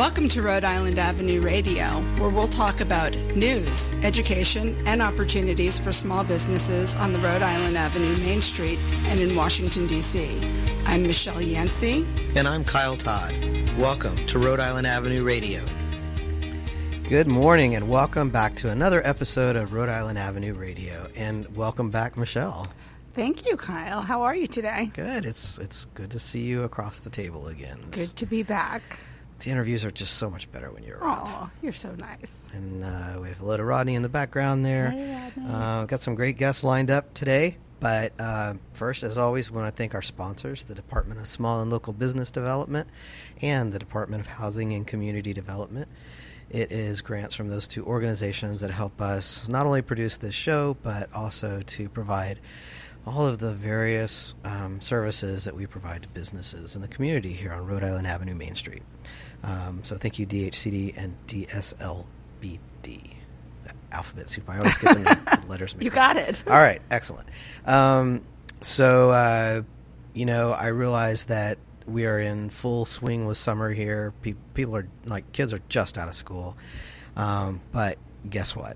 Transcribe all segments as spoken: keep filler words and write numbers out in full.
Welcome to Rhode Island Avenue Radio, where we'll talk about news, education, and opportunities for small businesses on the Rhode Island Avenue Main Street and in Washington, D C I'm Michelle Yancey. And I'm Kyle Todd. Welcome to Rhode Island Avenue Radio. Good morning and welcome back to another episode of Rhode Island Avenue Radio. And welcome back, Michelle. Thank you, Kyle. How are you today? Good. It's it's good to see you across the table again. Good to be back. The interviews are just so much better when you're around. Oh, you're so nice. And uh, we have a little Rodney in the background there. Hey, Rodney. Uh, got some great guests lined up today. But uh, first, as always, we want to thank our sponsors, the Department of Small and Local Business Development and the Department of Housing and Community Development. It is grants from those two organizations that help us not only produce this show, but also to provide all of the various um, services that we provide to businesses in the community here on Rhode Island Avenue Main Street. Um, so thank you, D H C D and D S L B D. That alphabet soup. I always get the letters mixed You up. got it. All right. Excellent. Um, so, uh, you know, I realize that we are in full swing with summer here. Pe- people are, like, kids are just out of school. Um, but guess what?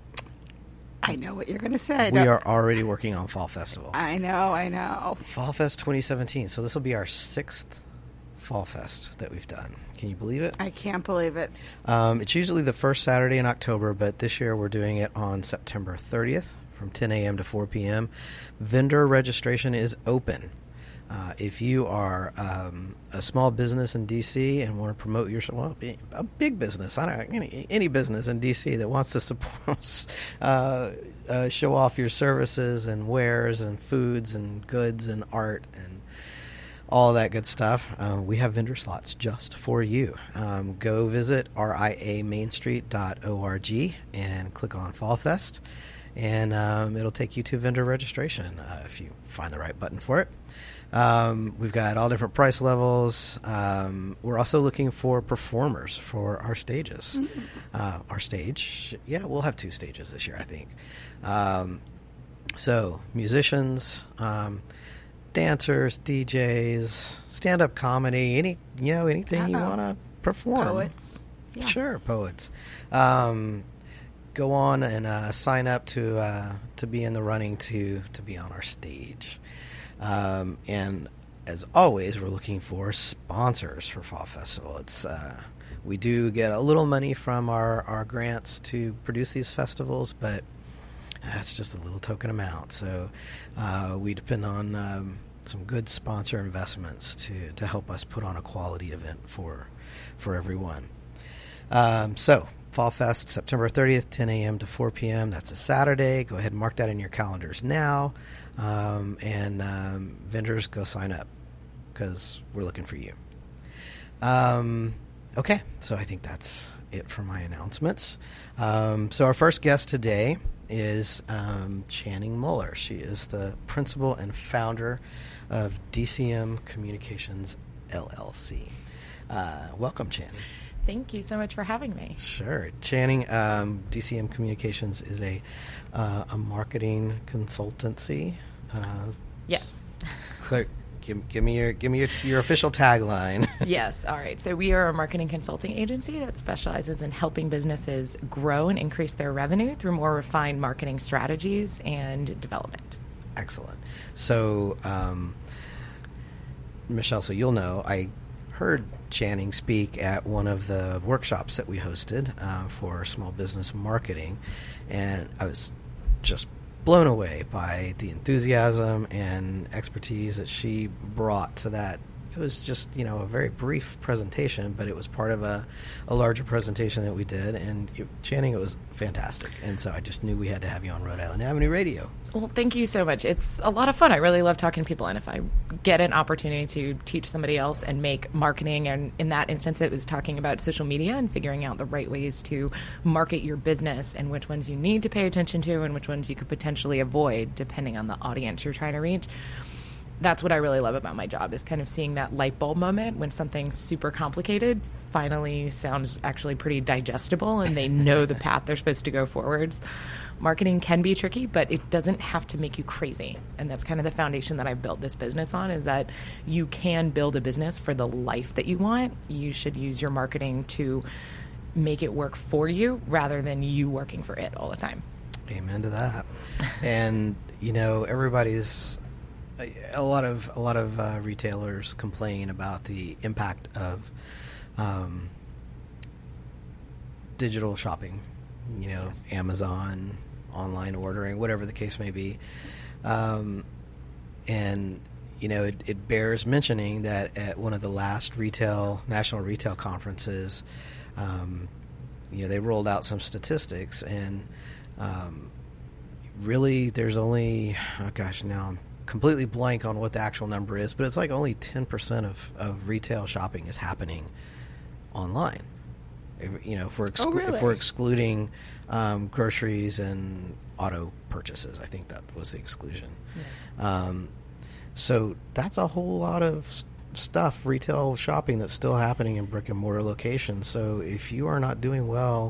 I know what you're going to say. We Don't- are already working on Fall Festival. I know, I know. Fall Fest twenty seventeen. So this will be our sixth Fall Fest that we've done. Can you believe it? I can't believe it. Um, it's usually the first Saturday in October, but this year we're doing it on September thirtieth from ten a.m. to four p.m. Vendor registration is open. Uh, if you are um, a small business in D C and want to promote your, well, a big business, I don't any any business in D C that wants to support, uh, uh, show off your services and wares and foods and goods and art and all that good stuff, uh, we have vendor slots just for you. Um, go visit R I A mainstreet dot org and click on Fall Fest, and um, it'll take you to vendor registration uh, if you find the right button for it. Um, we've got all different price levels. Um, we're also looking for performers for our stages. Mm-hmm. Uh, our stage, yeah, we'll have two stages this year, I think. Um, so musicians, um, dancers, D Js, stand-up comedy, any you know anything Uh-oh. you want to perform. Poets, yeah. Sure, poets. Um, go on and uh, sign up to uh, to be in the running to to be on our stage. Um, and as always, we're looking for sponsors for Fall Festival. It's uh, we do get a little money from our, our grants to produce these festivals, but that's just a little token amount. So uh, we depend on um, some good sponsor investments to, to help us put on a quality event for for everyone. Um, so Fall Fest, September thirtieth, ten a.m. to four p.m. That's a Saturday. Go ahead and mark that in your calendars now. Um, and um, vendors, go sign up because we're looking for you. Um, okay, so I think that's it for my announcements. Um, so our first guest today is um, Channing Muller. She is the principal and founder of D C M Communications, L L C. Uh, welcome, Channing. Thank you so much for having me. Sure. Channing, um, D C M Communications is a uh, a marketing consultancy. Uh, yes. So give, give me your give me your, your official tagline. Yes. All right. So we are a marketing consulting agency that specializes in helping businesses grow and increase their revenue through more refined marketing strategies and development. Excellent. So, um, Michelle, so you'll know I heard Channing speak at one of the workshops that we hosted uh, for small business marketing, and I was just blown away by the enthusiasm and expertise that she brought to that. It was just, you know, a very brief presentation, but it was part of a, a larger presentation that we did. And it, Channing, it was fantastic. And so I just knew we had to have you on Rhode Island Avenue Radio. Well, thank you so much. It's a lot of fun. I really love talking to people. And if I get an opportunity to teach somebody else and make marketing, and in that instance, it was talking about social media and figuring out the right ways to market your business and which ones you need to pay attention to and which ones you could potentially avoid depending on the audience you're trying to reach. that's what I really love about my job, is kind of seeing that light bulb moment when something super complicated finally sounds actually pretty digestible and they know the path they're supposed to go forwards. Marketing can be tricky, but it doesn't have to make you crazy. And that's kind of the foundation that I've built this business on, is that you can build a business for the life that you want. You should use your marketing to make it work for you rather than you working for it all the time. Amen to that. And, you know, everybody's, a lot of, a lot of uh, retailers complain about the impact of um, digital shopping, you know, yes. Amazon, online ordering, whatever the case may be. Um, and, you know, it, it bears mentioning that at one of the last retail, national retail conferences, um, you know, they rolled out some statistics, and um, really there's only, oh gosh, now I'm completely blank on what the actual number is, but it's like only ten percent of, of retail shopping is happening online. If, you know, if we're, exclu- oh, really? if we're excluding um, groceries and auto purchases, I think that was the exclusion. Yeah. Um, so that's a whole lot of st- stuff, retail shopping, that's still happening in brick and mortar locations. So if you are not doing well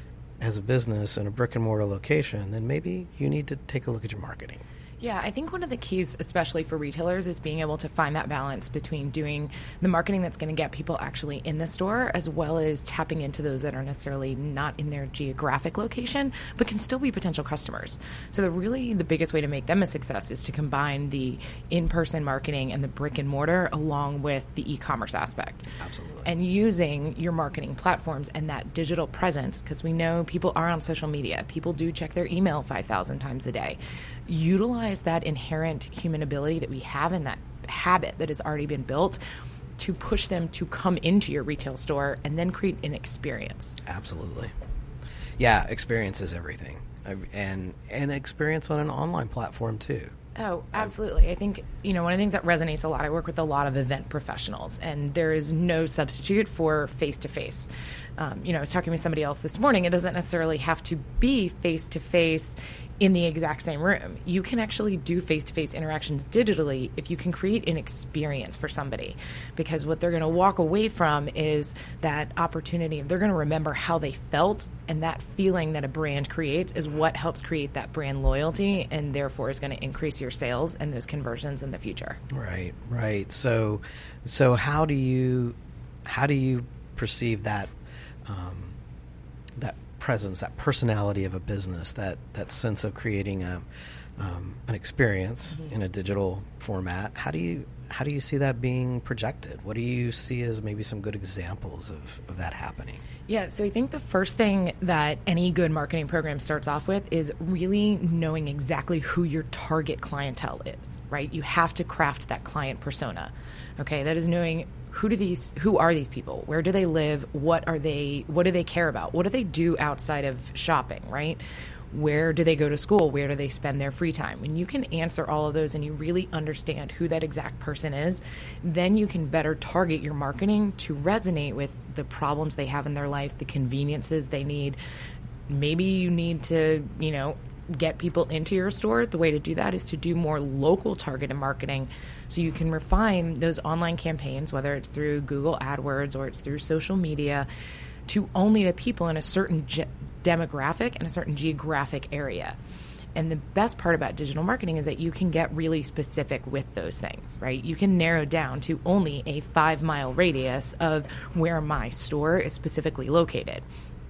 as a business in a brick and mortar location, then maybe you need to take a look at your marketing. Yeah, I think one of the keys, especially for retailers, is being able to find that balance between doing the marketing that's going to get people actually in the store, as well as tapping into those that are necessarily not in their geographic location, but can still be potential customers. So the really the biggest way to make them a success is to combine the in-person marketing and the brick and mortar along with the e-commerce aspect. Absolutely. And using your marketing platforms and that digital presence, because we know people are on social media. People do check their email five thousand times a day. Utilize that inherent human ability that we have in that habit that has already been built to push them to come into your retail store and then create an experience. Absolutely. Yeah, experience is everything. And and experience on an online platform too. Oh, absolutely. I think, you know, one of the things that resonates a lot, I work with a lot of event professionals, and there is no substitute for face-to-face. Um, you know, I was talking with somebody else this morning. It doesn't necessarily have to be face-to-face in the exact same room. You can actually do face-to-face interactions digitally if you can create an experience for somebody, because what they're going to walk away from is that opportunity. They're going to remember how they felt, and that feeling that a brand creates is what helps create that brand loyalty, and therefore is going to increase your sales and those conversions in the future. Right, right. So, so how do you how do you perceive that um, that presence, that personality of a business, that, that sense of creating a um, an experience mm-hmm. in a digital format? How do you how do you see that being projected? What do you see as maybe some good examples of, of that happening? Yeah, so I think the first thing that any good marketing program starts off with is really knowing exactly who your target clientele is, right? You have to craft that client persona. Okay, that is knowing who do these who are these people? Where do they live? What are they what do they care about? What do they do outside of shopping, right? Where do they go to school? Where do they spend their free time? When you can answer all of those and you really understand who that exact person is, then you can better target your marketing to resonate with the problems they have in their life, the conveniences they need. Maybe you need to, you know, get people into your store. The way to do that is to do more local targeted marketing, so you can refine those online campaigns, whether it's through Google AdWords or it's through social media, to only the people in a certain ge- demographic and a certain geographic area. And the best part about digital marketing is that you can get really specific with those things, right? You can narrow down to only a five mile radius of where my store is specifically located.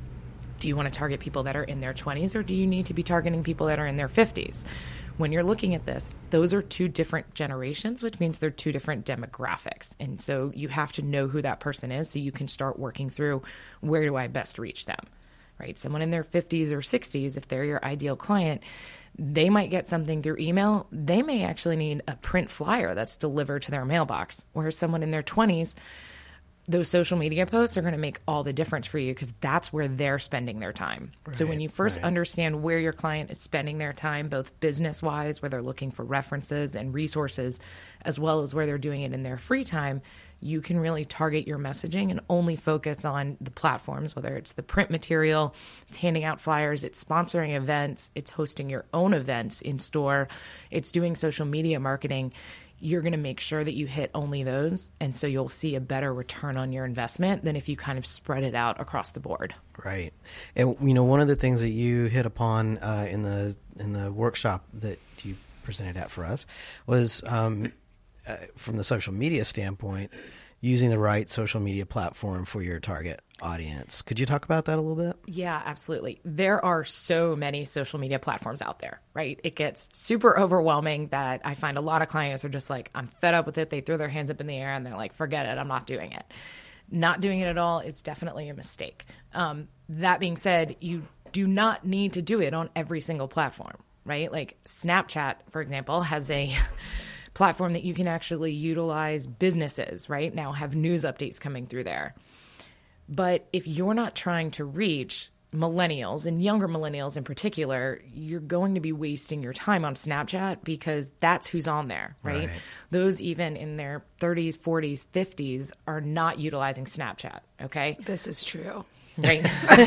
Do you want to target people that are in their twenties, or do you need to be targeting people that are in their fifties? When you're looking at this, those are two different generations, which means they're two different demographics. And so you have to know who that person is so you can start working through, where do I best reach them, right? Someone in their fifties or sixties, if they're your ideal client, they might get something through email. They may actually need a print flyer that's delivered to their mailbox. Whereas someone in their twenties, those social media posts are going to make all the difference for you, because that's where they're spending their time. Right, so when you first right. understand where your client is spending their time, both business-wise, where they're looking for references and resources, as well as where they're doing it in their free time, you can really target your messaging and only focus on the platforms, whether it's the print material, it's handing out flyers, it's sponsoring events, it's hosting your own events in store, it's doing social media marketing. you're going to make sure that you hit only those. And so you'll see a better return on your investment than if you kind of spread it out across the board. Right. And, you know, one of the things that you hit upon uh, in the in the workshop that you presented at for us was um, uh, from the social media standpoint, using the right social media platform for your target audience. Could you talk about that a little bit? Yeah, absolutely. There are so many social media platforms out there, right? It gets super overwhelming that I find a lot of clients are just like, I'm fed up with it. They throw their hands up in the air and they're like, forget it. I'm not doing it. Not doing it at all is definitely a mistake. Um, that being said, you do not need to do it on every single platform, right? Like Snapchat, for example, has a platform that you can actually utilize businesses, right? Now have news updates coming through there. But if you're not trying to reach millennials and younger millennials in particular, you're going to be wasting your time on Snapchat because that's who's on there, right? right? Those even in their thirties, forties, fifties are not utilizing Snapchat, okay? This is true. Right.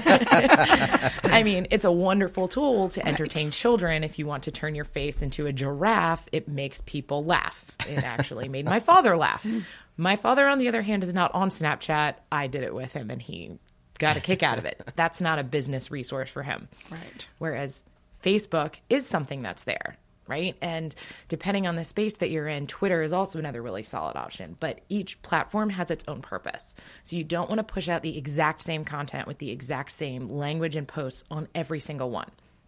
I mean, it's a wonderful tool to entertain right. children. If you want to turn your face into a giraffe, it makes people laugh. It actually made my father laugh. My father, on the other hand, is not on Snapchat. I did it with him, and he got a kick out of it. That's not a business resource for him. Right. Whereas Facebook is something that's there, right? And depending on the space that you're in, Twitter is also another really solid option. But each platform has its own purpose. So you don't want to push out the exact same content with the exact same language and posts on every single one.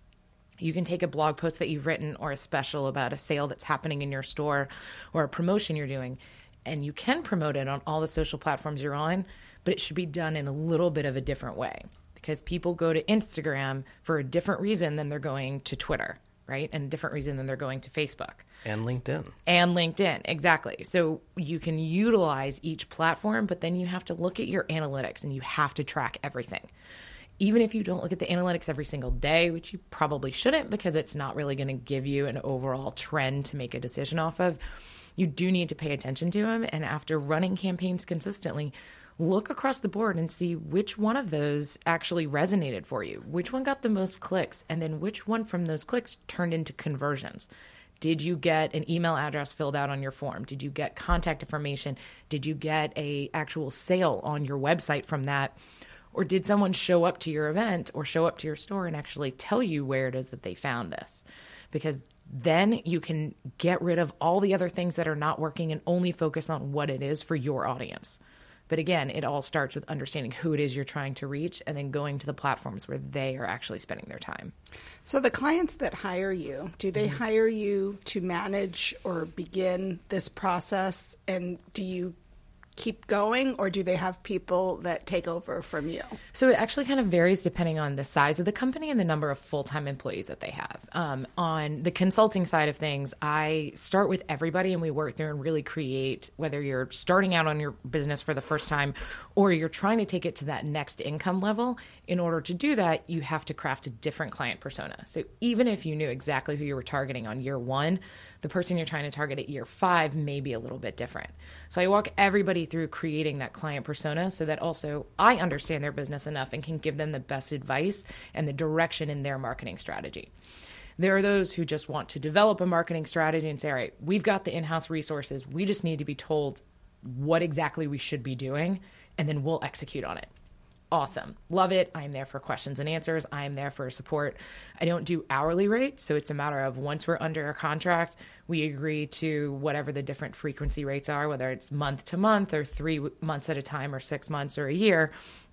You can take a blog post that you've written or a special about a sale that's happening in your store or a promotion you're doing, and you can promote it on all the social platforms you're on, but it should be done in a little bit of a different way because people go to Instagram for a different reason than they're going to Twitter, right? And a different reason than they're going to Facebook. And LinkedIn. And LinkedIn, exactly. So you can utilize each platform, but then you have to look at your analytics and you have to track everything. Even if you don't look at the analytics every single day, which you probably shouldn't because it's not really going to give you an overall trend to make a decision off of, you do need to pay attention to them. And after running campaigns consistently, look across the board and see which one of those actually resonated for you, which one got the most clicks, and then which one from those clicks turned into conversions. Did you get an email address filled out on your form? Did you get contact information? Did you get a actual sale on your website from that? Or did someone show up to your event or show up to your store and actually tell you where it is that they found this? Because then you can get rid of all the other things that are not working and only focus on what it is for your audience. But again, it all starts with understanding who it is you're trying to reach and then going to the platforms where they are actually spending their time. So the clients that hire you, do they mm-hmm. hire you to manage or begin this process? And do you keep going, or do they have people that take over from you? So it actually kind of varies depending on the size of the company and the number of full-time employees that they have. Um, on the consulting side of things, I start with everybody and we work through and really create, whether you're starting out on your business for the first time or you're trying to take it to that next income level. In order to do that, you have to craft a different client persona. So even if you knew exactly who you were targeting on year one, the person you're trying to target at year five may be a little bit different. So I walk everybody through creating that client persona so that also I understand their business enough and can give them the best advice and the direction in their marketing strategy. There are those who just want to develop a marketing strategy and say, all right, we've got the in-house resources. We just need to be told what exactly we should be doing, and then we'll execute on it. Awesome. Love it. I'm there for questions and answers. I'm there for support. I don't do hourly rates. So it's a matter of once we're under a contract, we agree to whatever the different frequency rates are, whether it's month to month or three months at a time or six months or a year.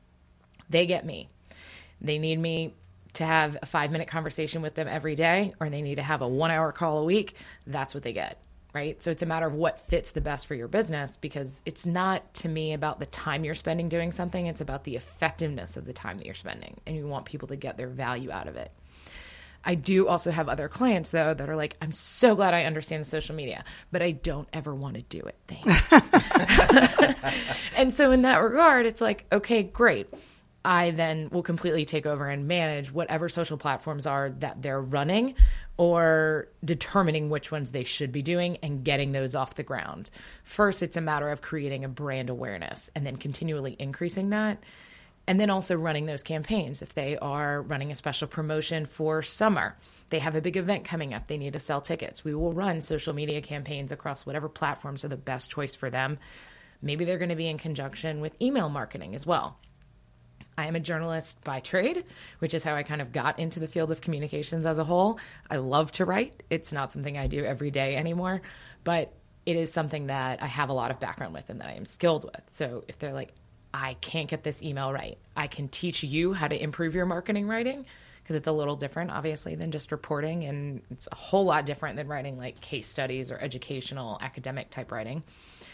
They get me. They need me to have a five minute conversation with them every day, or they need to have a one hour call a week. That's what they get. Right? So it's a matter of what fits the best for your business, because it's not, to me, about the time you're spending doing something. It's about the effectiveness of the time that you're spending, and you want people to get their value out of it. I do also have other clients, though, that are like, I'm so glad I understand social media, but I don't ever want to do it. Thanks. And so in that regard, it's like, okay, great. I then will completely take over and manage whatever social platforms are that they're running, or determining which ones they should be doing and getting those off the ground. First, it's a matter of creating a brand awareness and then continually increasing that. And then also running those campaigns. If they are running a special promotion for summer, they have a big event coming up, they need to sell tickets. We will run social media campaigns across whatever platforms are the best choice for them. Maybe they're going to be in conjunction with email marketing as well. I am a journalist by trade, which is how I kind of got into the field of communications as a whole. I love to write. It's not something I do every day anymore, but it is something that I have a lot of background with and that I am skilled with. So if they're like, I can't get this email right, I can teach you how to improve your marketing writing, because it's a little different, obviously, than just reporting. And it's a whole lot different than writing like case studies or educational academic type writing.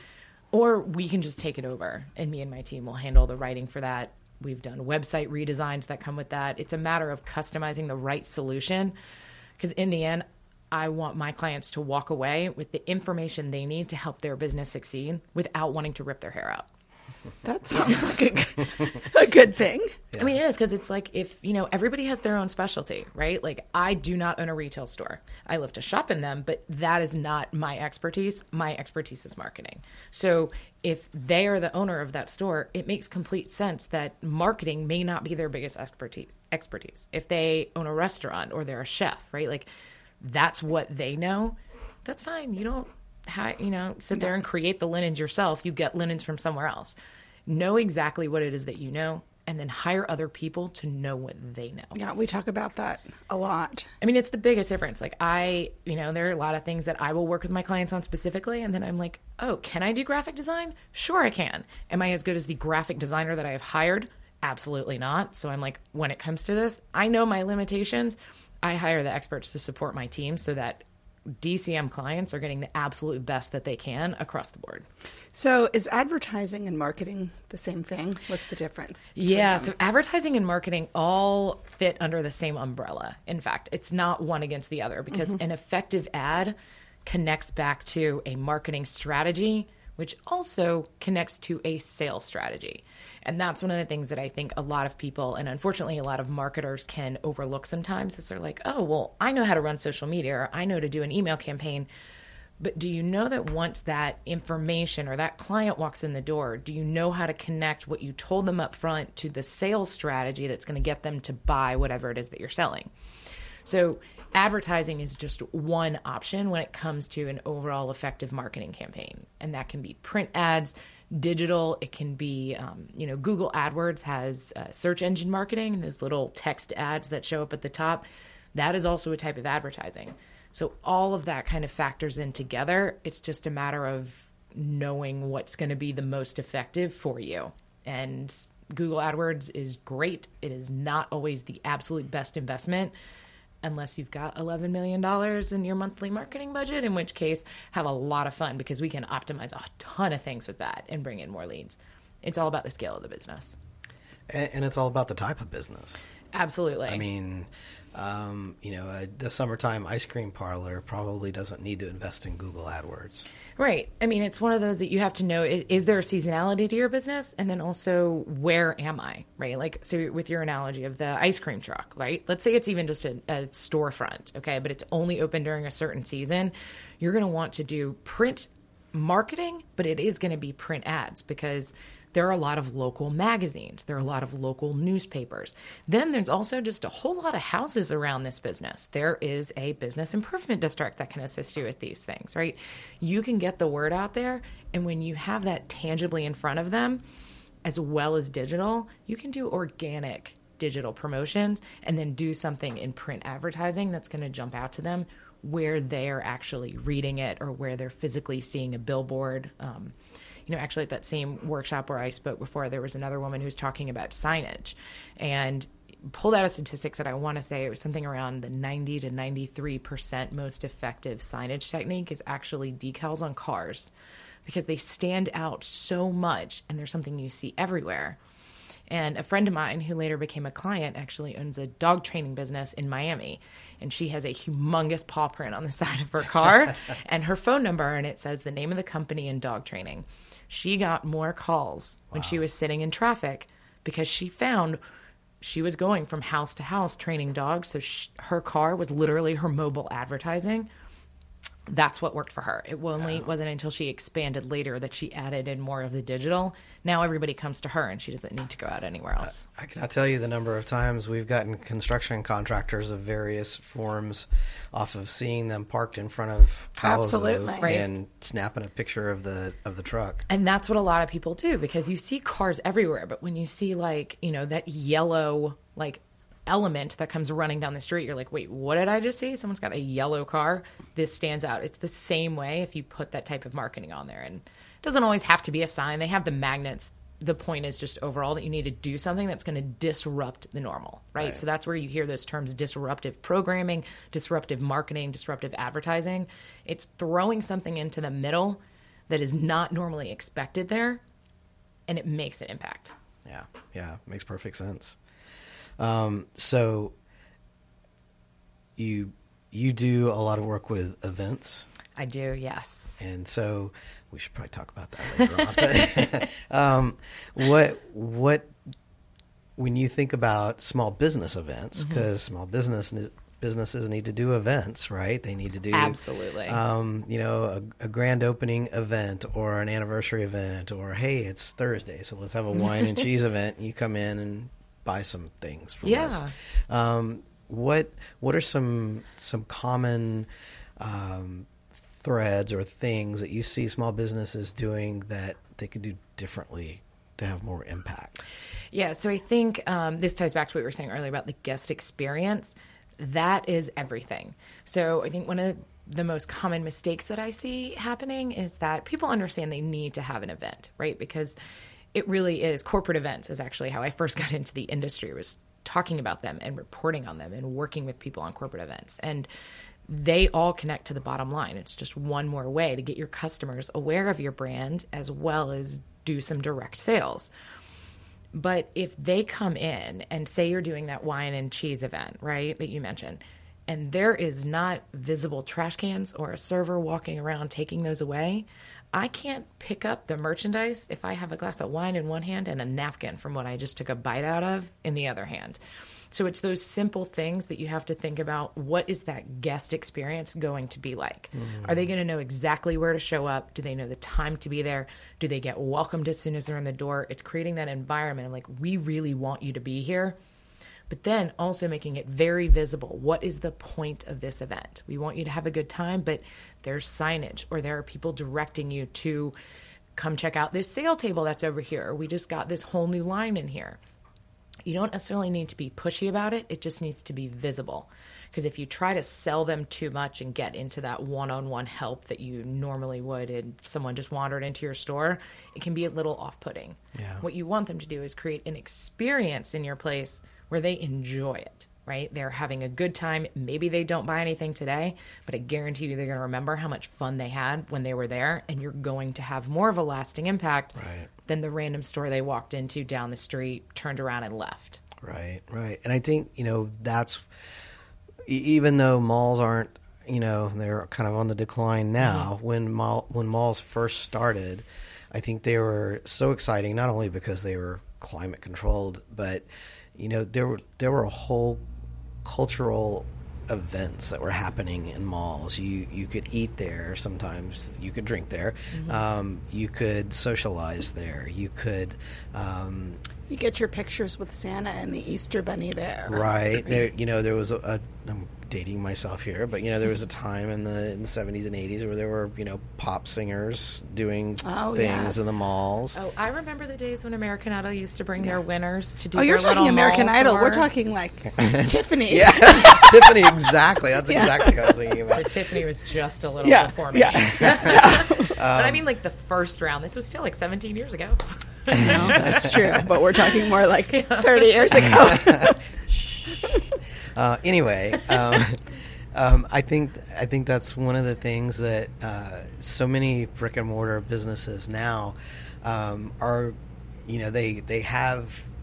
Or we can just take it over and me and my team will handle the writing for that. We've done website redesigns that come with that. It's a matter of customizing the right solution, because in the end, I want my clients to walk away with the information they need to help their business succeed without wanting to rip their hair out. That sounds like a, a good thing. Yeah. I mean, it is, because it's like, if, you know, everybody has their own specialty, right? Like, I do not own a retail store. I love to shop in them, but that is not my expertise. My expertise is marketing. So if they are the owner of that store, it makes complete sense that marketing may not be their biggest expertise. Expertise. If they own a restaurant or they're a chef, right? Like, that's what they know. That's fine. You don't How, you know, sit there and create the linens yourself. You get linens from somewhere else. Know exactly what it is that you know, and then hire other people to know what they know. Yeah, we talk about that a lot. I mean, it's the biggest difference. Like, I, you know, there are a lot of things that I will work with my clients on specifically, and then I'm like, oh, can I do graphic design? Sure, I can. Am I as good as the graphic designer that I have hired? Absolutely not. So I'm like, when it comes to this, I know my limitations. I hire the experts to support my team so that D C M clients are getting the absolute best that they can across the board. So is advertising and marketing the same thing? What's the difference? Yeah, so advertising and marketing all fit under the same umbrella. In fact, it's not one against the other, because mm-hmm. an effective ad connects back to a marketing strategy, which also connects to a sales strategy. And that's one of the things that I think a lot of people, and unfortunately a lot of marketers, can overlook sometimes, is they're like, oh, well, I know how to run social media, or I know to do an email campaign. But do you know that once that information or that client walks in the door, do you know how to connect what you told them up front to the sales strategy that's going to get them to buy whatever it is that you're selling? So advertising is just one option when it comes to an overall effective marketing campaign. And that can be print ads, digital. It can be, um, you know, Google AdWords has uh, search engine marketing, and those little text ads that show up at the top. That is also a type of advertising. So all of that kind of factors in together. It's just a matter of knowing what's going to be the most effective for you. And Google AdWords is great. It is not always the absolute best investment unless you've got eleven million dollars in your monthly marketing budget, in which case have a lot of fun, because we can optimize a ton of things with that and bring in more leads. It's all about the scale of the business. And, and it's all about the type of business. Absolutely. I mean, um, you know, uh, the summertime ice cream parlor probably doesn't need to invest in Google AdWords. Right. I mean, it's one of those that you have to know, is, is there a seasonality to your business? And then also, where am I, right? Like, so with your analogy of the ice cream truck, right? Let's say it's even just a, a storefront, okay, but it's only open during a certain season. You're going to want to do print marketing, but it is going to be print ads, because there are a lot of local magazines. There are a lot of local newspapers. Then there's also just a whole lot of houses around this business. There is a business improvement district that can assist you with these things, right? You can get the word out there. And when you have that tangibly in front of them, as well as digital, you can do organic digital promotions and then do something in print advertising that's going to jump out to them where they're actually reading it or where they're physically seeing a billboard. Um, You know, actually at that same workshop where I spoke before, there was another woman who was talking about signage, and pulled out of statistics that I want to say it was something around the ninety to ninety-three percent most effective signage technique is actually decals on cars, because they stand out so much and they're something you see everywhere. And a friend of mine who later became a client actually owns a dog training business in Miami. And she has a humongous paw print on the side of her car and her phone number, and it says the name of the company and dog training. She got more calls when wow. she was sitting in traffic, because she found she was going from house to house training dogs. So she, her car was literally her mobile advertising. That's what worked for her. It only Wow. wasn't until she expanded later that she added in more of the digital. Now everybody comes to her and she doesn't need to go out anywhere else. I cannot tell you the number of times we've gotten construction contractors of various forms off of seeing them parked in front of houses Absolutely. Right. and snapping a picture of the of the truck. And that's what a lot of people do, because you see cars everywhere. But when you see, like, you know, that yellow, like, element that comes running down the street, you're like, wait, what did I just see? Someone's got a yellow car. This stands out. It's the same way if you put that type of marketing on there. And it doesn't always have to be a sign. They have the magnets. The point is just overall that you need to do something that's going to disrupt the normal, right? Right. So that's where you hear those terms: disruptive programming, disruptive marketing, disruptive advertising. It's throwing something into the middle that is not normally expected there, and it makes an impact. Yeah, yeah, makes perfect sense. Um, so you you do a lot of work with events, I do, yes. and so we should probably talk about that later on. But, um, what what when you think about small business events, because small business businesses need to do events, right? They need to do Absolutely. um, you know, a, a grand opening event or an anniversary event, or hey, it's Thursday, so let's have a wine and cheese event. And you come in and buy some things from Yeah. us. Um, what what are some some common um, threads or things that you see small businesses doing that they could do differently to have more impact? Yeah, so I think um, this ties back to what we were saying earlier about the guest experience. That is everything. So I think one of the most common mistakes that I see happening is that people understand they need to have an event, right? Because it really is. Corporate events is actually how I first got into the industry, was talking about them and reporting on them and working with people on corporate events. And they all connect to the bottom line. It's just one more way to get your customers aware of your brand as well as do some direct sales. But if they come in and say you're doing that wine and cheese event, right, that you mentioned, and there is not visible trash cans or a server walking around taking those away, I can't pick up the merchandise if I have a glass of wine in one hand and a napkin from what I just took a bite out of in the other hand. So it's those simple things that you have to think about. What is that guest experience going to be like? Mm. Are they going to know exactly where to show up? Do they know the time to be there? Do they get welcomed as soon as they're in the door? It's creating that environment of like, we really want you to be here. But then also making it very visible. What is the point of this event? We want you to have a good time, but there's signage, or there are people directing you to come check out this sale table that's over here, or we just got this whole new line in here. You don't necessarily need to be pushy about it. It just needs to be visible. Because if you try to sell them too much and get into that one-on-one help that you normally would if someone just wandered into your store, it can be a little off-putting. Yeah. What you want them to do is create an experience in your place where they enjoy it, right? They're having a good time. Maybe they don't buy anything today, but I guarantee you they're going to remember how much fun they had when they were there, and you're going to have more of a lasting impact Right. than the random store they walked into down the street, turned around and left. Right, right. And I think, you know, that's, e- even though malls aren't, you know, they're kind of on the decline now, mm-hmm. when mall, when malls first started, I think they were so exciting, not only because they were climate controlled, but, you know, there were, there were a whole cultural events that were happening in malls. You you could eat there sometimes. You could drink there. Mm-hmm. Um, you could socialize there. You could... Um, You get your pictures with Santa and the Easter Bunny there. Right. There, you know, there was a, a, I'm dating myself here, but, you know, there was a time in the in the seventies and eighties where there were, you know, pop singers doing oh, things yes. in the malls. Oh, I remember the days when American Idol used to bring yeah. their winners to do Oh, their you're talking little American mall Idol. tour. We're talking like Tiffany. Yeah, Tiffany, exactly. That's yeah. exactly what I was thinking about. So Tiffany was just a little yeah. before me. Yeah. But I mean, like, the first round, this was still like seventeen years ago. No, that's true. But we're talking more like thirty years ago. uh, anyway, um, um, I think I think that's one of the things that uh, so many brick and mortar businesses now um, are, you know, they they have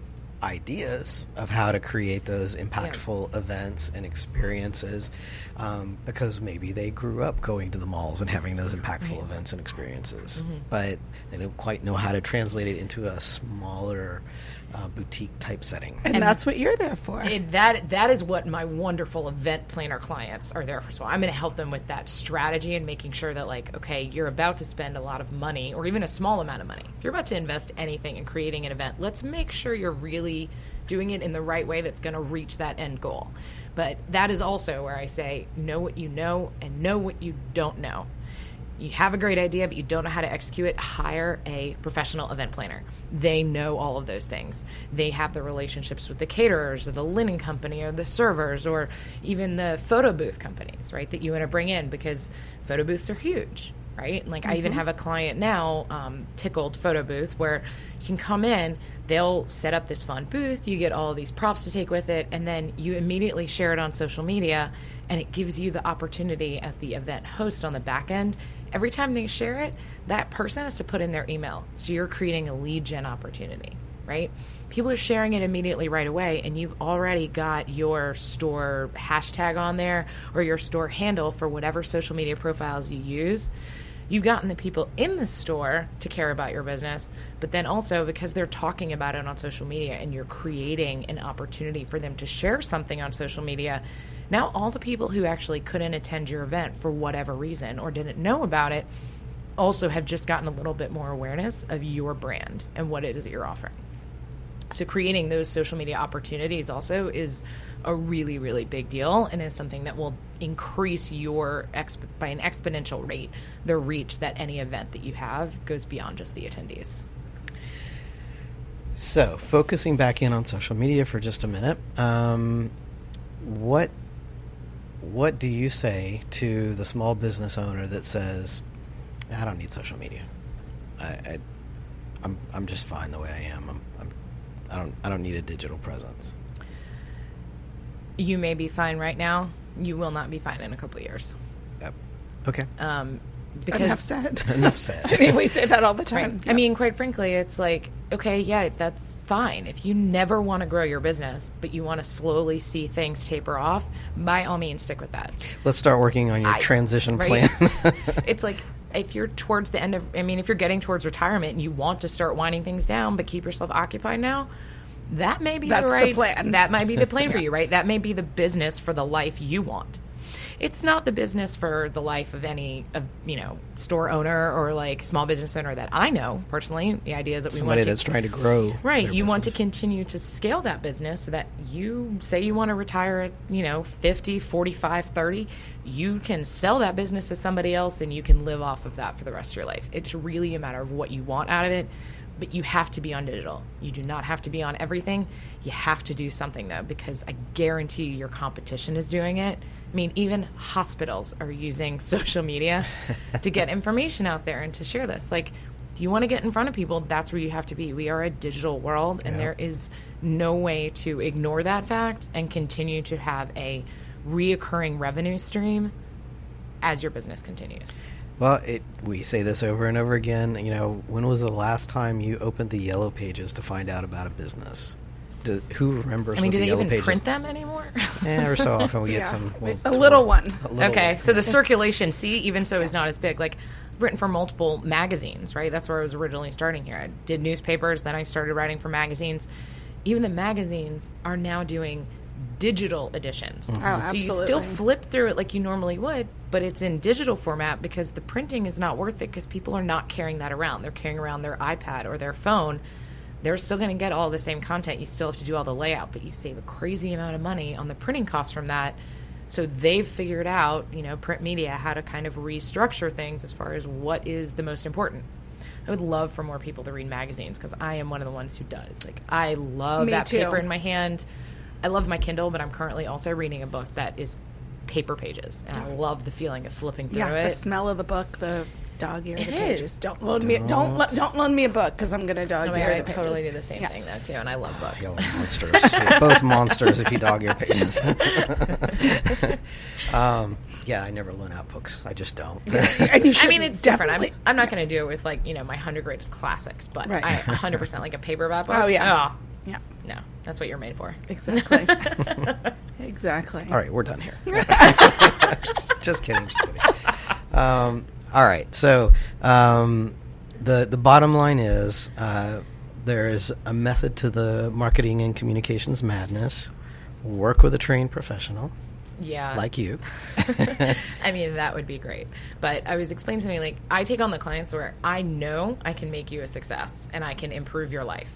ideas of how to create those impactful yeah. events and experiences, um, because maybe they grew up going to the malls and having those impactful right. events and experiences, mm-hmm. but they don't quite know how to translate it into a smaller uh, boutique type setting. And, and that's what you're there for. It, that that is what my wonderful event planner clients are there for. So I'm going to help them with that strategy and making sure that, like, okay, you're about to spend a lot of money or even a small amount of money. If you're about to invest anything in creating an event, let's make sure you're really doing it in the right way that's going to reach that end goal. But that is also where I say, know what you know and know what you don't know. You have a great idea, but you don't know how to execute it, hire a professional event planner. They know all of those things. They have the relationships with the caterers or the linen company or the servers or even the photo booth companies, right, that you want to bring in, because photo booths are huge, right? Like mm-hmm. I even have a client now, um, Tickled Photo Booth, where you can come in, they'll set up this fun booth, you get all of these props to take with it, and then you immediately share it on social media, and it gives you the opportunity as the event host on the back end. Every time they share it, that person has to put in their email. So you're creating a lead gen opportunity, right? People are sharing it immediately right away, and you've already got your store hashtag on there or your store handle for whatever social media profiles you use. You've gotten the people in the store to care about your business, but then also because they're talking about it on social media and you're creating an opportunity for them to share something on social media, now all the people who actually couldn't attend your event for whatever reason or didn't know about it also have just gotten a little bit more awareness of your brand and what it is that you're offering. So creating those social media opportunities also is a really, really big deal, and is something that will increase your, exp- by an exponential rate, the reach that any event that you have goes beyond just the attendees. So focusing back in on social media for just a minute, um, what what do you say to the small business owner that says, I don't need social media. I, I I'm I'm just fine the way I am. I'm, I'm I don't I don't need a digital presence. You may be fine right now. You will not be fine in a couple of years. Yep. Okay. Um, because Enough said. Enough said. I mean, we say that all the time. Right. Yep. I mean, quite frankly, it's like, okay, yeah, that's fine. If you never want to grow your business, but you want to slowly see things taper off, by all means, stick with that. Let's start working on your I, transition right? plan. It's like, if you're towards the end of, I mean, if you're getting towards retirement and you want to start winding things down, but keep yourself occupied now, that may be That's the right the plan. That might be the plan for Yeah. you, right? That may be the business for the life you want. It's not the business for the life of any, of, you know, store owner or like small business owner that I know personally. The idea is that we Somebody want to, that's trying to grow. right. their You want to business. continue to scale that business so that you say you want to retire at, you know, fifty, forty-five, thirty. You can sell that business to somebody else and you can live off of that for the rest of your life. It's really a matter of what you want out of it. But you have to be on digital. You do not have to be on everything. You have to do something, though, because I guarantee you your competition is doing it. I mean, even hospitals are using social media to get information out there and to share this. Like, if you want to get in front of people, that's where you have to be. We are a digital world, and Yeah. there is no way to ignore that fact and continue to have a reoccurring revenue stream as your business continues. Well, it, we say this over and over again. You know, when was the last time you opened the Yellow Pages to find out about a business? Do, who remembers? I mean, what do the they Yellow even Pages? print them anymore? Eh, every so often we get Yeah. some. A little one. A little Okay, one. so the circulation, see, even so, is not as big. Like, I've written for multiple magazines, right? That's where I was originally starting here. I did newspapers, then I started writing for magazines. Even the magazines are now doing digital editions. Oh, So absolutely. you still flip through it like you normally would, but it's in digital format because the printing is not worth it because people are not carrying that around. They're carrying around their iPad or their phone. They're still going to get all the same content. You still have to do all the layout, but you save a crazy amount of money on the printing costs from that. So they've figured out, you know, print media, how to kind of restructure things as far as what is the most important. I would love for more people to read magazines because I am one of the ones who does. Like, I love Me that too. paper in my hand. I love my Kindle, but I'm currently also reading a book that is paper pages, and I love the feeling of flipping through Yeah, it. the smell of the book, the dog ear, It the is. pages. Don't loan me. Don't Don't. lo- don't loan me a book because I'm gonna dog Oh my ear God, the I pages. totally do the same Yeah. thing though too, and I love books. Y'all are monsters. You're both monsters if you dog ear pages. um, yeah, I never loan out books. I just don't. And you I mean, should it's different. I'm, definitely. I'm not going to do it with like, you know, my one hundred greatest classics, but Right. I one hundred percent like a paperback book. Oh, yeah. Oh, Yeah. No, that's what you're made for. Exactly. Exactly. All right, we're done here. Just kidding. Just kidding. Um, all right. So um, the the bottom line is uh, there is a method to the marketing and communications madness. Work with a trained professional. Yeah. Like you. I mean, that would be great. But I was explaining to me, like, I take on the clients where I know I can make you a success and I can improve your life.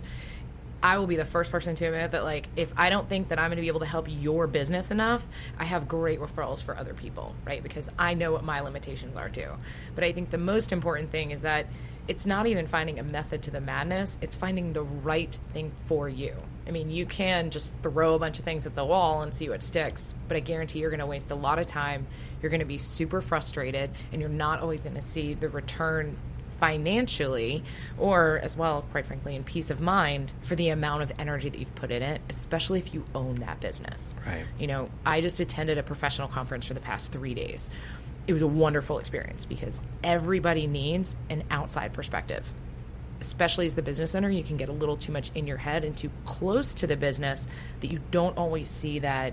I will be the first person to admit that, like, if I don't think that I'm going to be able to help your business enough, I have great referrals for other people, right? Because I know what my limitations are too. But I think the most important thing is that it's not even finding a method to the madness. It's finding the right thing for you. I mean, you can just throw a bunch of things at the wall and see what sticks, but I guarantee you're going to waste a lot of time. You're going to be super frustrated, and you're not always going to see the return financially, or as well, quite frankly, in peace of mind for the amount of energy that you've put in it, especially if you own that business. Right. You know, I just attended a professional conference for the past three days. It was a wonderful experience because everybody needs an outside perspective. Especially as the business owner, you can get a little too much in your head and too close to the business that you don't always see that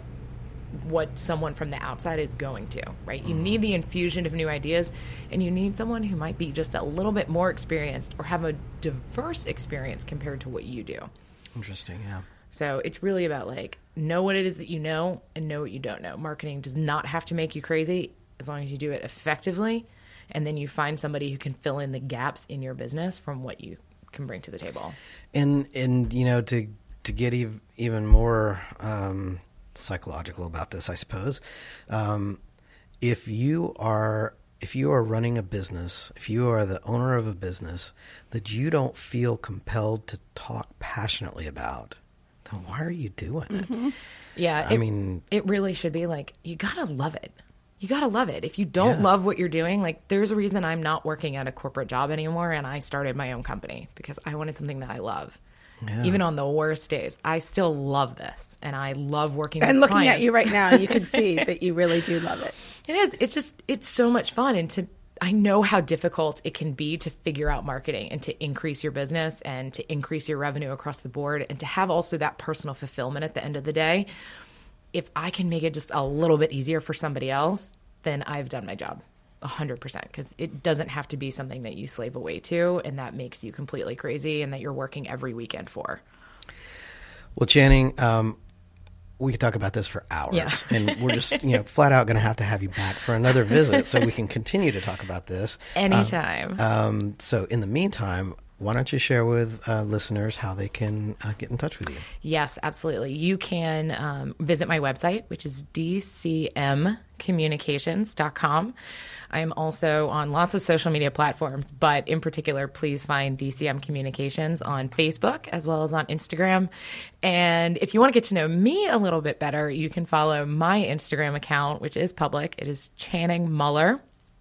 what someone from the outside is going to, right? You need the infusion of new ideas, and you need someone who might be just a little bit more experienced or have a diverse experience compared to what you do. Interesting, yeah. So it's really about, like, know what it is that you know and know what you don't know. Marketing does not have to make you crazy as long as you do it effectively, and then you find somebody who can fill in the gaps in your business from what you can bring to the table. And, and you know, to, to get ev- even more... Um, psychological about this, I suppose. Um, if you are if you are running a business, if you are the owner of a business that you don't feel compelled to talk passionately about, then why are you doing it? Mm-hmm. Yeah, I it, mean, it really should be like, you gotta love it. You gotta love it. If you don't Yeah. love what you're doing, like, there's a reason I'm not working at a corporate job anymore, and I started my own company because I wanted something that I love. Yeah. Even on the worst days, I still love this, and I love working And with looking clients. at you right now, you can see that you really do love it. It is. It's just, it's so much fun. And to, I know how difficult it can be to figure out marketing and to increase your business and to increase your revenue across the board and to have also that personal fulfillment at the end of the day. If I can make it just a little bit easier for somebody else, then I've done my job a hundred percent, because it doesn't have to be something that you slave away to and that makes you completely crazy and that you're working every weekend for. well, Channing, um, we could talk about this for hours, Yeah. and we're just, you know, flat out going to have to have you back for another visit so we can continue to talk about this. Anytime. Um, um, so in the meantime, why don't you share with uh, listeners how they can uh, get in touch with you? Yes, absolutely. You can um, visit my website, which is d c m communications dot com. I am also on lots of social media platforms, but in particular, please find D C M Communications on Facebook as well as on Instagram. And if you want to get to know me a little bit better, you can follow my Instagram account, which is public. It is Channing Muller.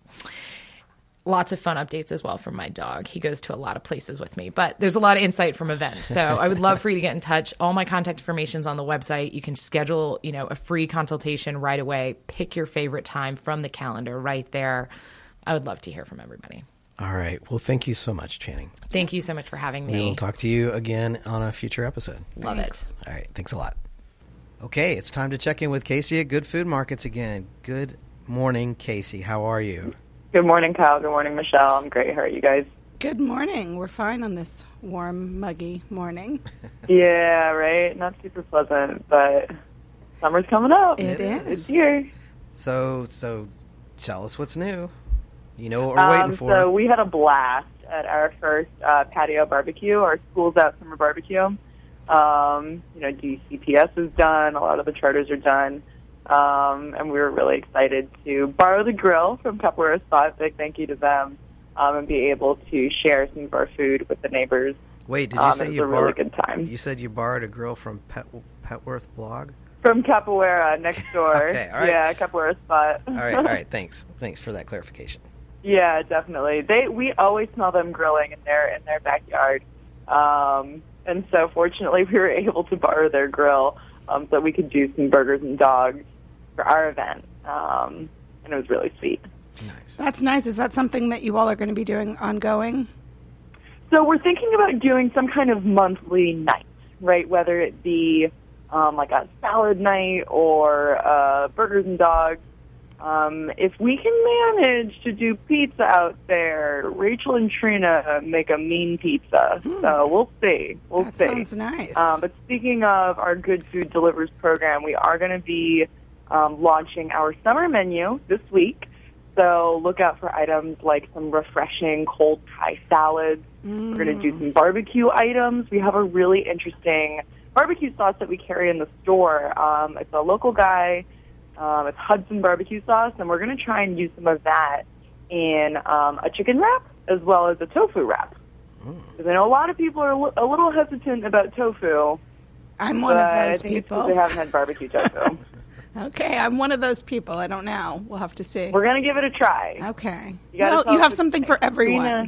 Lots of fun updates as well from my dog. He goes to a lot of places with me, but there's a lot of insight from events. So I would love for you to get in touch. All my contact information is on the website. You can schedule, you know, a free consultation right away. Pick your favorite time from the calendar right there. I would love to hear from everybody. All right. Well, thank you so much, Channing. Thank you so much for having me. We will talk to you again on a future episode. Love Thanks. it. All right. Thanks a lot. Okay. It's time to check in with Casey at Good Food Markets again. Good morning, Casey. How are you? Good morning, Kyle. Good morning, Michelle. I'm great. How are you guys? Good morning. We're fine on this warm, muggy morning. Yeah, right? Not super pleasant, but summer's coming up. It is. It's here. So, so tell us what's new. You know what we're waiting Um, for. so we had a blast at our first uh, patio barbecue, our Schools Out summer barbecue. Um, you know, D C P S is done. A lot of the charters are done. Um, and we were really excited to borrow the grill from Tupperware Spot. Big thank you to them, um, and be able to share some of our food with the neighbors. Wait, did you um, say it was you a really borrowed? good time. You said you borrowed a grill from Pet Petworth Blog. From Capoeira next door. Okay, all right. Yeah, Capoeira Spot. All right, all right. Thanks, thanks for that clarification. Yeah, definitely. They we always smell them grilling in their in their backyard, um, and so fortunately we were able to borrow their grill um, so that we could do some burgers and dogs for our event, um, and it was really sweet. Nice. That's nice. Is that something that you all are going to be doing ongoing? So we're thinking about doing some kind of monthly night. right? Whether it be um, like a salad night or uh, burgers and dogs. Um, if we can manage to do pizza out there, Rachel and Trina make a mean pizza. Hmm. So we'll see. We'll That see. sounds nice. Um, but speaking of our Good Food Delivers program, we are going to be um, launching our summer menu this week. So look out for items like some refreshing cold Thai salads. Mm. We're going to do some barbecue items. We have a really interesting barbecue sauce that we carry in the store. Um, it's a local guy. Um, it's Hudson barbecue sauce, and we're going to try and use some of that in um, a chicken wrap as well as a tofu wrap. Because I know a lot of people are a li- a little hesitant about tofu. I'm one of but I those think it's 'cause people. they haven't had barbecue tofu. Okay, I'm one of those people. I don't know. We'll have to see. We're going to give it a try. Okay. You gotta Well, tell you us have what something you for think. everyone. Trina,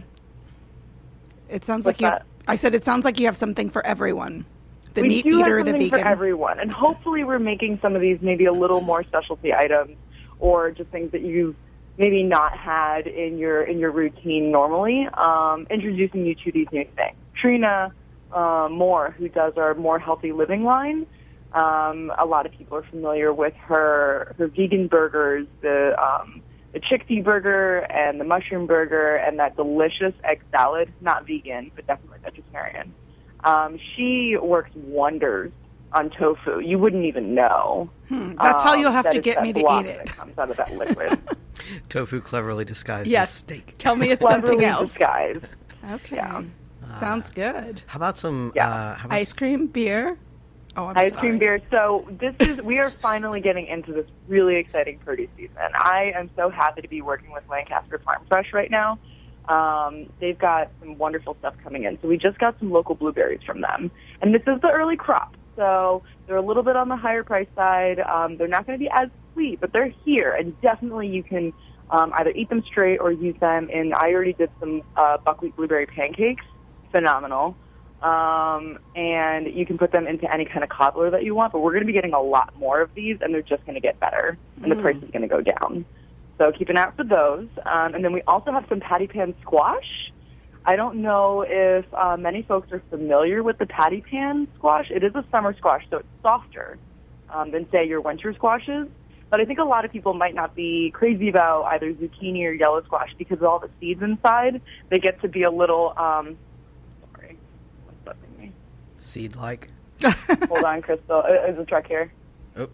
It sounds What's like you. that? I said it sounds like you have something for everyone. The we meat do eater, have the something vegan. for everyone, and hopefully we're making some of these maybe a little more specialty items, or just things that you've maybe not had in your in your routine normally. Um, introducing you to these new things. Trina uh, Moore, who does our More Healthy Living line, um, a lot of people are familiar with her her vegan burgers, the um, the chickpea burger and the mushroom burger, and that delicious egg salad. Not vegan, but definitely vegetarian. Um, she works wonders on tofu. You wouldn't even know. Hmm, that's how um, you'll have that to it's get that me to block eat it. that comes out of that liquid. Tofu cleverly disguised Yes. as steak. Tell me it's something Cleverly else. disguised. Okay. Yeah. Sounds good. How about some? Yeah. Uh, how about Ice cream, beer. Oh, I'm Ice sorry. cream beer. So this is we are finally getting into this really exciting produce season. I am so happy to be working with Lancaster Farm Fresh right now. Um, they've got some wonderful stuff coming in. So we just got some local blueberries from them, and this is the early crop. So they're a little bit on the higher price side. Um, they're not going to be as sweet, but they're here, and definitely you can um, either eat them straight or use them. And I already did some uh, buckwheat blueberry pancakes. Phenomenal. Um, and you can put them into any kind of cobbler that you want, but we're going to be getting a lot more of these, and they're just going to get better, and the price is going to go down. So keep an eye out for those. Um, and then we also have some patty pan squash. I don't know if uh, many folks are familiar with the patty pan squash. It is a summer squash, so it's softer um, than, say, your winter squashes. But I think a lot of people might not be crazy about either zucchini or yellow squash because of all the seeds inside. They get to be a little... Um, sorry. What's buzzing me? seed-like? Hold on, Crystal. Uh, Is a truck here? Oh.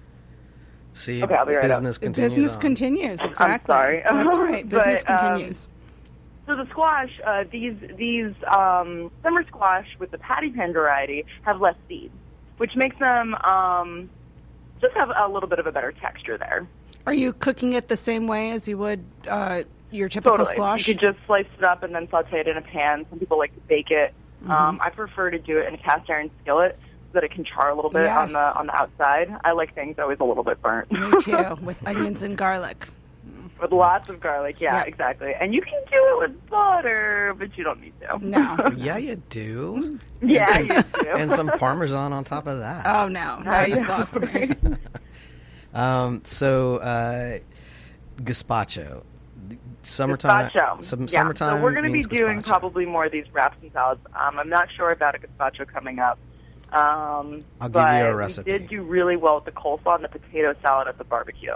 See, Okay, I'll be right up. business The continues business on. continues. Exactly. sorry. That's all right. But, Business um, continues. So the squash, uh, these these um, summer squash with the patty pan variety have less seeds, which makes them um, just have a little bit of a better texture there. Are you cooking it the same way as you would uh, your typical Totally. squash? You could just slice it up and then saute it in a pan. Some people like to bake it. Mm-hmm. Um, I prefer to do it in a cast iron skillet so that it can char a little bit on Yes. the on the outside. I like things always a little bit burnt. Me too, with onions and garlic. With lots of garlic, yeah, Yeah. exactly. And you can do it with butter, but you don't need to. No. Yeah, you do. Yeah, and you some, do. and some Parmesan on top of that. Oh, no. Now you've lost me. Um, so, uh, gazpacho. Summertime. Gazpacho. Some yeah. summertime. So we're going to be means doing gazpacho. probably more of these wraps and salads. Um, I'm not sure about a gazpacho coming up. Um, I'll give but you a recipe. We did do really well with the coleslaw and the potato salad at the barbecue.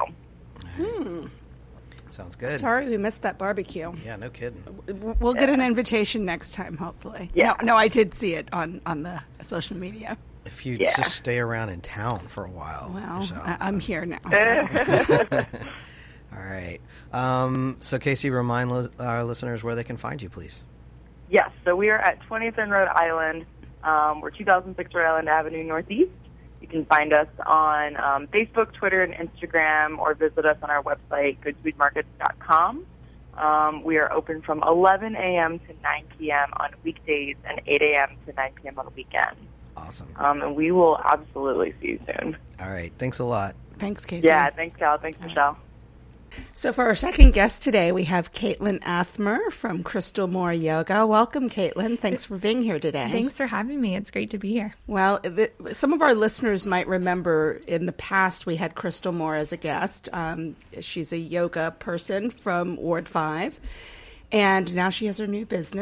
Sounds good. Sorry we missed that barbecue. Yeah, no kidding. We'll get an invitation next time, hopefully. Yeah. No, no, I did see it on, on the social media. If you Yeah. just stay around in town for a while. Well, or so. I, I'm here now. So. All right. Um, so, Casey, remind li- our listeners where they can find you, please. Yes, so we are at twentieth and Rhode Island. Um, we're two thousand six Rhode Island Avenue Northeast. You can find us on um, Facebook, Twitter, and Instagram, or visit us on our website, good food markets dot com. Um, we are open from eleven a.m. to nine p.m. on weekdays and eight a.m. to nine p.m. on the weekend. Awesome. Um, and we will absolutely see you soon. All right. Thanks a lot. Thanks, Casey. Yeah, thanks, Cal. Thanks, Michelle. So for our second guest today, we have Caitlin Athmer from Crystal Moore Yoga. Welcome, Caitlin. Thanks for being here today. Thanks for having me. It's great to be here. Well, the, some of our listeners might remember in the past we had Crystal Moore as a guest. Um, she's a yoga person from Ward five, and now she has her new business,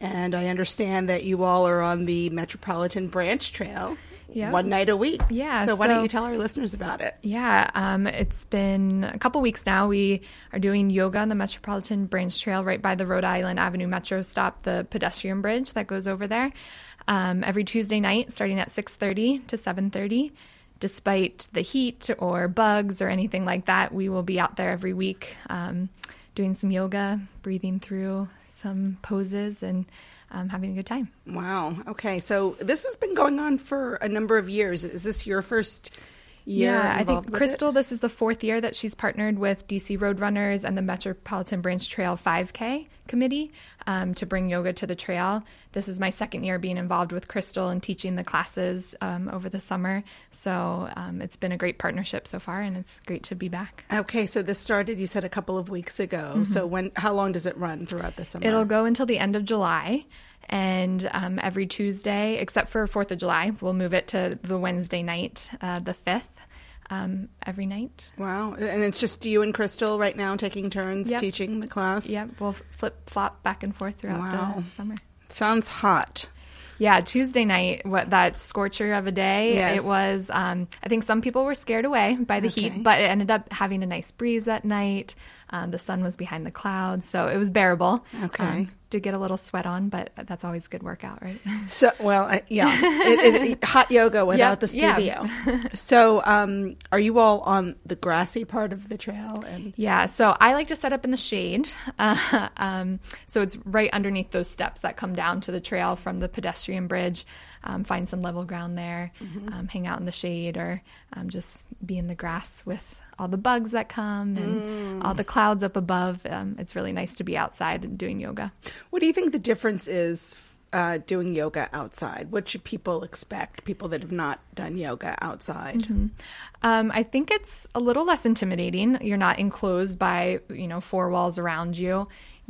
And I understand that you all are on the Metropolitan Branch Trail Yep. one night a week. Yeah, So why so- don't you tell our listeners about it? Yeah, um, it's been a couple weeks now. We are doing yoga on the Metropolitan Branch Trail right by the Rhode Island Avenue Metro stop, the pedestrian bridge that goes over there, um, every Tuesday night starting at six thirty to seven thirty. Despite the heat or bugs or anything like that, we will be out there every week um, doing some yoga, breathing through some poses, and um, having a good time. Wow. Okay. So this has been going on for a number of years. Is this your first year Yeah, I involved think with Crystal, it? this is the fourth year that she's partnered with D C Roadrunners and the Metropolitan Branch Trail five K committee um, to bring yoga to the trail. This is my second year being involved with Crystal and teaching the classes um, over the summer. So um, it's been a great partnership so far, and it's great to be back. Okay. So this started, you said, a couple of weeks ago. So when? How long does it run throughout the summer? It'll go until the end of July. And um, every Tuesday, except for fourth of July, we'll move it to the Wednesday night, uh, the fifth, um, every night. Wow. And it's just you and Crystal right now taking turns Yep. teaching the class? Yep, we'll flip flop back and forth throughout Wow. the summer. Sounds hot. Yeah, Tuesday night, what that scorcher of a day, Yes. it was, um, I think some people were scared away by the Okay. heat, but it ended up having a nice breeze that night. Um, the sun was behind the clouds, so it was bearable. Okay. Um, did get a little sweat on, but that's always a good workout, right? So, well, uh, yeah, it, it, it- hot yoga without Yep, the yeah. studio. So, um, are you all on the grassy part of the trail? And Yeah, so I like to set up in the shade. Uh, um, so it's right underneath those steps that come down to the trail from the pedestrian bridge. Um, find some level ground there, um, hang out in the shade, or um, just be in the grass with all the bugs that come and all the clouds up above. Um, it's really nice to be outside and doing yoga. what do you think the difference is uh, doing yoga outside? What should people expect? People that have not done yoga outside. Um, I think it's a little less intimidating. You're not enclosed by, you know, four walls around you.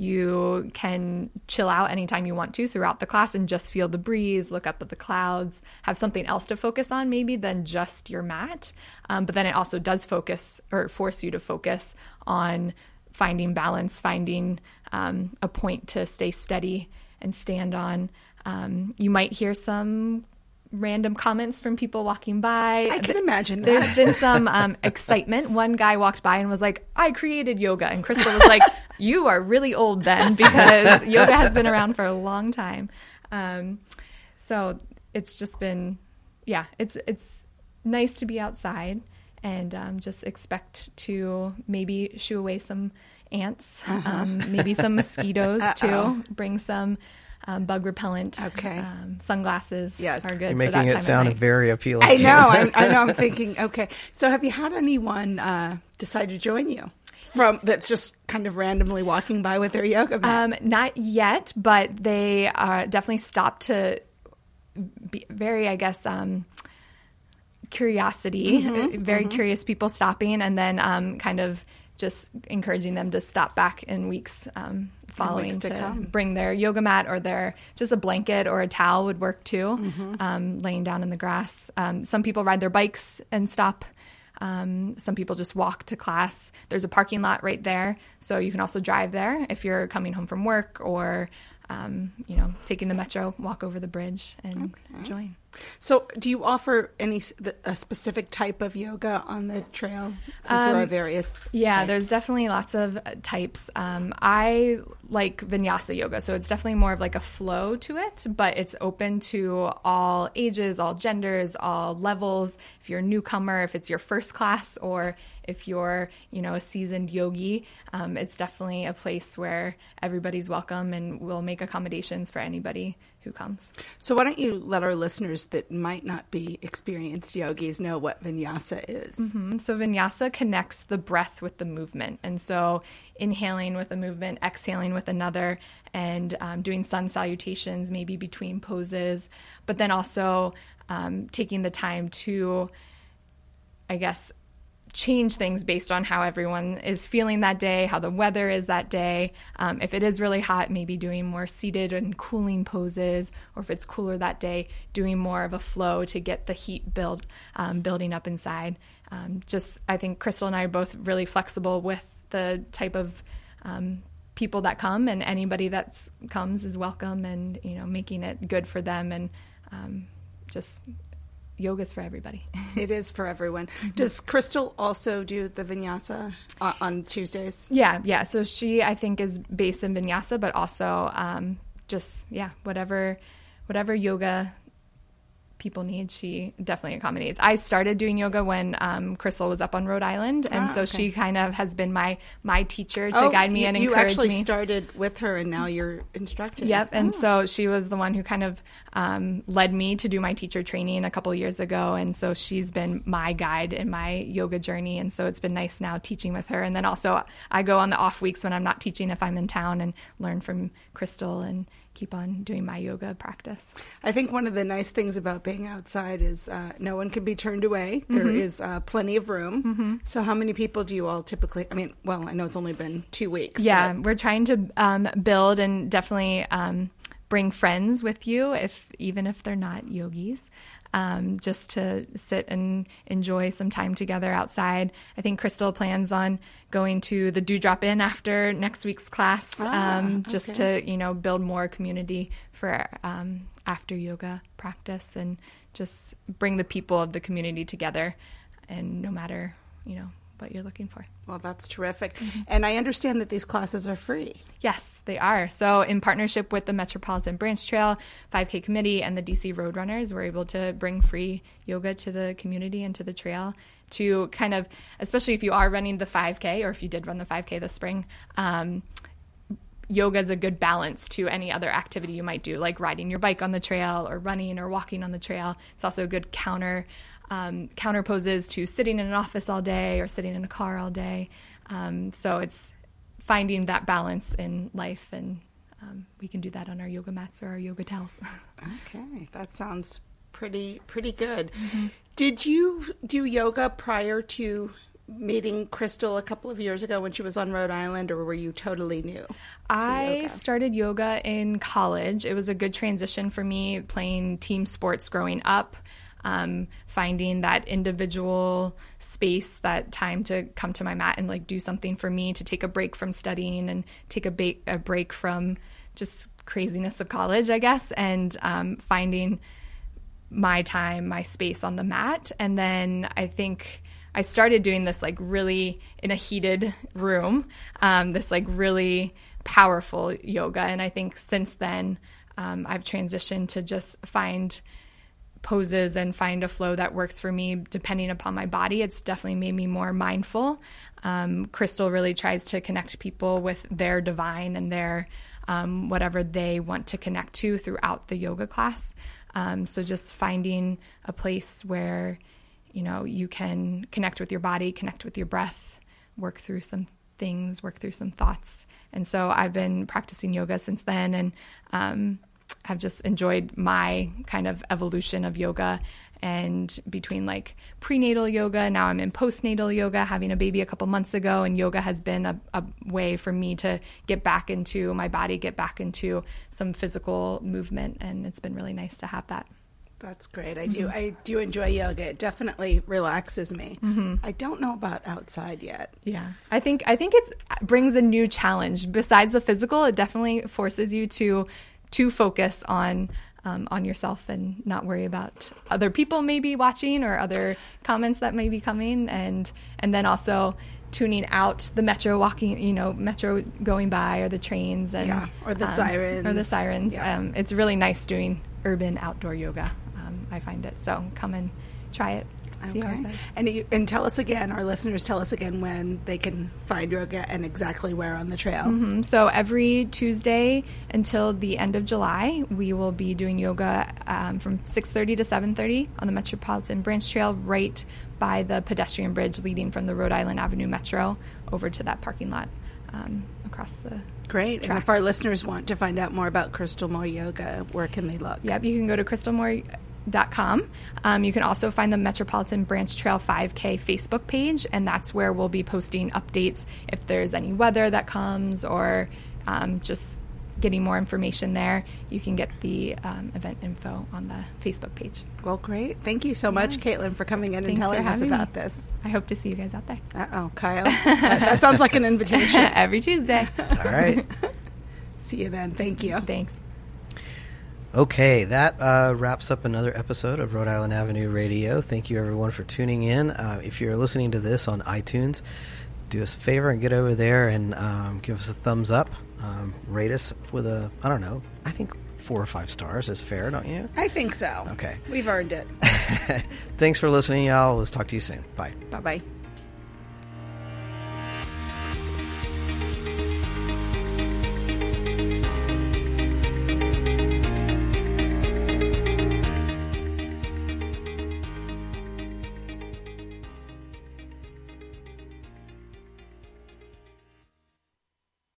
You can chill out anytime you want to throughout the class and just feel the breeze, look up at the clouds, have something else to focus on maybe than just your mat. Um, but then it also does focus or force you to focus on finding balance, finding um, a point to stay steady and stand on. Um, you might hear some random comments from people walking by. I can imagine that. There's been some um, excitement. One guy walked by and was like, I created yoga. And Crystal was like, you are really old then, because yoga has been around for a long time. Um, so it's just been, yeah, it's it's nice to be outside and um, just expect to maybe shoo away some ants, um, maybe some mosquitoes too. Bring some um, bug repellent. Okay. Um, sunglasses Yes. are good You're for making that it time of sound night. very appealing. I know. I, I know. I'm thinking. Okay. So, have you had anyone uh, decide to join you from that's just kind of randomly walking by with their yoga mat? Um, not yet, but they uh, definitely stopped to be very, I guess, um, curiosity, uh, very curious people stopping, and then um, kind of just encouraging them to stop back in weeks um, following weeks to to, come. bring their yoga mat or their just a blanket or a towel would work too, Mm-hmm. um, laying down in the grass. Um, some people ride their bikes and stop. Um, some people just walk to class. There's a parking lot right there, so you can also drive there if you're coming home from work or, um, you know, taking the metro, walk over the bridge and join. So, do you offer any s- the- a specific type of yoga on the trail? Since there are Um, various. Yeah, types? there's definitely lots of uh, types. Um, I like vinyasa yoga, so it's definitely more of like a flow to it, but it's open to all ages, all genders, all levels. If you're a newcomer, if it's your first class, or if you're, you know, a seasoned yogi, um, it's definitely a place where everybody's welcome, and we'll make accommodations for anybody who comes. So, why don't you let our listeners that might not be experienced yogis know what vinyasa is? Mhm. So vinyasa connects the breath with the movement. And so inhaling with a movement, exhaling with another, and um, doing sun salutations maybe between poses, but then also um, taking the time to, I guess, change things based on how everyone is feeling that day, how the weather is that day. Um, if it is really hot, maybe doing more seated and cooling poses, or if it's cooler that day, doing more of a flow to get the heat build um, building up inside. Um, just, I think Crystal and I are both really flexible with the type of um, people that come, and anybody that comes is welcome, and, you know, making it good for them, and um, just yoga's for everybody. It is for everyone. Mm-hmm. Does Crystal also do the vinyasa on, on Tuesdays? Yeah, yeah. So she, I think, is based in vinyasa, but also um, just, yeah, whatever, whatever yoga people need, she definitely accommodates. I started doing yoga when um, Crystal was up on Rhode Island, and ah, so okay. she kind of has been my my teacher to oh, guide me you, and you encourage me. You actually started with her, and now you're instructing. Yep, and oh. so she was the one who kind of um, led me to do my teacher training a couple of years ago, and so she's been my guide in my yoga journey, and so it's been nice now teaching with her. And then also I go on the off weeks when I'm not teaching, if I'm in town, and learn from Crystal and keep on doing my yoga practice. I think one of the nice things about being outside is uh, no one can be turned away. Mm-hmm. There is uh, plenty of room. Mm-hmm. So how many people do you all typically, I mean, well, I know it's only been two weeks. Yeah, but... we're trying to um, build and definitely um, bring friends with you, if even if they're not yogis. Um, just to sit and enjoy some time together outside. I think Crystal plans on going to the Dewdrop Inn after next week's class, ah, um, just okay. to, you know, build more community for um, after yoga practice, and just bring the people of the community together, and no matter, you know, what you're looking for. Well, that's terrific. Mm-hmm. And I understand that these classes are free. Yes, they are. So in partnership with the Metropolitan Branch Trail five K Committee and the D C Roadrunners, we're able to bring free yoga to the community and to the trail to kind of, especially if you are running the five K, or if you did run the five K this spring, um, yoga is a good balance to any other activity you might do, like riding your bike on the trail or running or walking on the trail. It's also a good counter Um, counter poses to sitting in an office all day or sitting in a car all day. Um, so it's finding that balance in life, and um, we can do that on our yoga mats or our yoga towels. Okay, that sounds pretty pretty good. Mm-hmm. Did you do yoga prior to meeting Crystal a couple of years ago when she was on Rhode Island, or were you totally new? I yoga? started yoga in college. It was a good transition for me, playing team sports growing up. Um, finding that individual space, that time to come to my mat and like do something for me, to take a break from studying and take a, ba- a break from just craziness of college, I guess, and um, finding my time, my space on the mat. And then I think I started doing this like really in a heated room, um, this like really powerful yoga. And I think since then um, I've transitioned to just find poses and find a flow that works for me depending upon my body. It's definitely made me more mindful. Um, Crystal really tries to connect people with their divine and their um, whatever they want to connect to throughout the yoga class. Um, so just finding a place where, you know, you can connect with your body, connect with your breath, work through some things, work through some thoughts. And so I've been practicing yoga since then, and um, I've just enjoyed my kind of evolution of yoga, and between like prenatal yoga, now I'm in postnatal yoga, having a baby a couple months ago, and yoga has been a, a way for me to get back into my body, get back into some physical movement, and it's been really nice to have that. That's great. I do. Mm-hmm. I do enjoy yoga. It definitely relaxes me. Mm-hmm. I don't know about outside yet. Yeah, I think I think it brings a new challenge. Besides the physical, it definitely forces you to to focus on um, on yourself and not worry about other people maybe watching or other comments that may be coming, and and then also tuning out the metro walking, you know, metro going by, or the trains, and yeah, or the um, sirens, or the sirens. Yeah. Um, it's really nice doing urban outdoor yoga. Um, I find it. So come and try it. See okay. how it goes. And you, and tell us again, our listeners, tell us again when they can find yoga and exactly where on the trail. Mm-hmm. So every Tuesday until the end of July, we will be doing yoga um, from six thirty to seven thirty on the Metropolitan Branch Trail, right by the pedestrian bridge leading from the Rhode Island Avenue Metro over to that parking lot um, across the Great. tracks. And if our listeners want to find out more about Crystal Moore Yoga, where can they look? Yep, you can go to crystal moore dot com. Um, you can also find the Metropolitan Branch Trail five K Facebook page, and that's where we'll be posting updates if there's any weather that comes, or um, just getting more information there. You can get the um, event info on the Facebook page. Well, great. Thank you so much, Yeah. Caitlin, for coming in Thanks and telling for us having about me. this. I hope to see you guys out there. Uh-oh, Kyle. that, that sounds like an invitation. Every Tuesday. All right. See you then. Thank you. Thanks. Okay, that uh, wraps up another episode of Rhode Island Avenue Radio. Thank you, everyone, for tuning in. Uh, if you're listening to this on iTunes, do us a favor and get over there and um, give us a thumbs up. Um, rate us with a, I don't know, I think four or five stars is fair, don't you? I think so. Okay. We've earned it. Thanks for listening, y'all. Let's talk to you soon. Bye. Bye-bye.